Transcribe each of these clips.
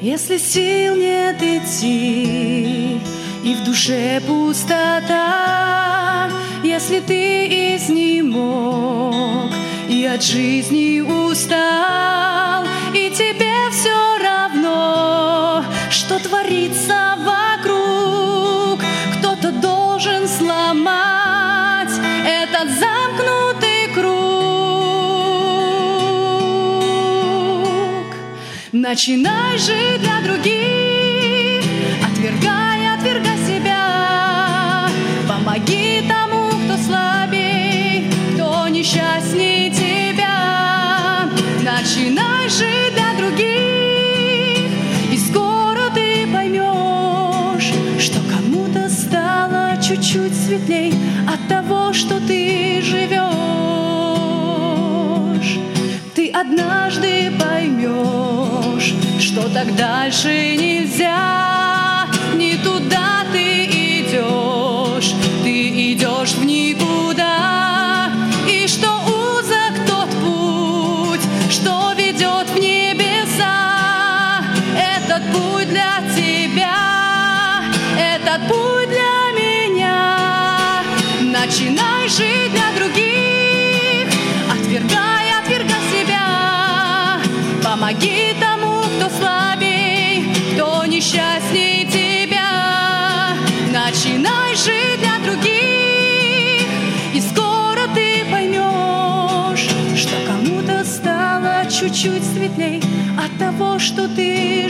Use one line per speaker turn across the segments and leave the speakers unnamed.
Если сил нет идти, и в душе пустота, если ты изнемог и от жизни устал, и тебе все равно, что творится вокруг, кто-то должен сломать этот замкнутый круг. Начинай жить для других, отвергай себя. Помоги тому, кто слабей, кто несчастней тебя. Начинай жить для других, и скоро ты поймешь, что кому-то стало чуть-чуть светлей от того, что ты живешь. Ты однажды поймешь, что так дальше нельзя, не туда ты идешь в никуда, и что узок тот путь, что ведет в небеса. Этот путь для тебя, этот путь для меня. Начинай жить для других, отвергай себя. Помоги тому, кто слабей, кто несчастней тебя. Начинай жить для других, и скоро ты поймешь, что кому-то стало чуть-чуть светлей от того, что ты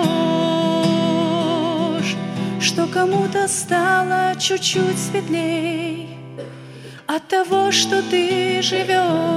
живешь. Что кому-то стало чуть-чуть светлей от того, что ты живешь.